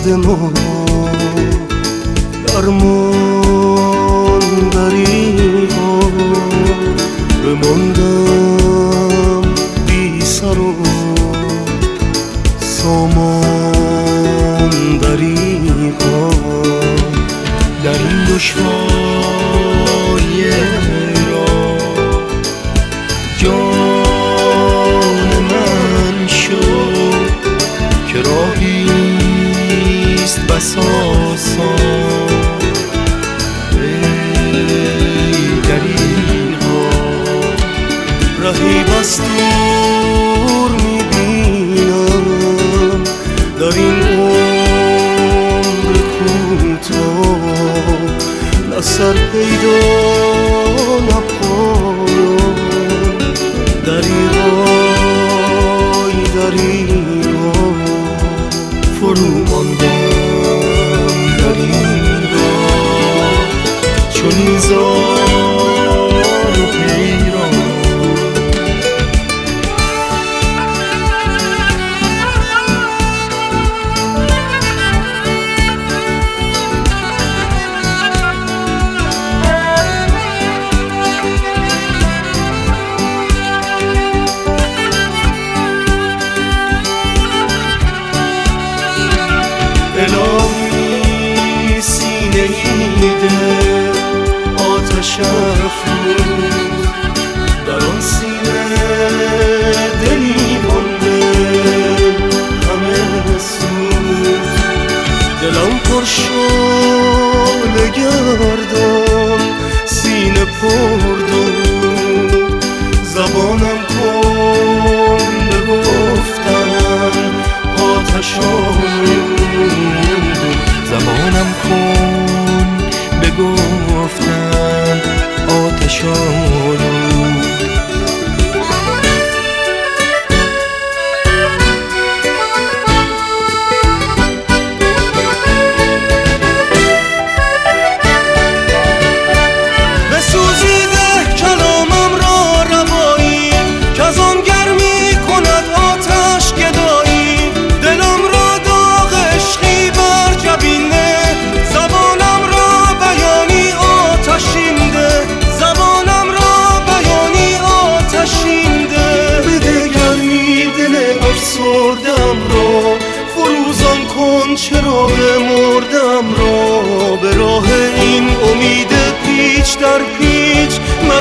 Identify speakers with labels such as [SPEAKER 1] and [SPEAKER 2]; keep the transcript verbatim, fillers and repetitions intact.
[SPEAKER 1] ما درمان دریغا بماندم بی سر و سامان دریغا در این دشواری را جان من شد که راهیست بس آسان ای دریغا رهی بس دور میبینم در این عمر کوتاه نه سر پیدا نه پایان دریغای دریغا فرو ماندم دریغا چون این زار و پیران الهی سینه ایده آتش افروز در آن سینه دلی مانده همه سوز دلم پر شعله گردان سینه پر دود زبانم کن بگفتن آتش زبانم کن بگفتن آتش آلود بسوزیده کلامم را روایی که از آن گرمی کند آتش گدایی دلم را داغ عشقی بر جبینه زبانم را بیانی آتشین ده زبانم را بیانی آتشین ده بده گرمی دل افسردم را فروزان کن چراغ مردم را به راه این امید پیچ در پیچ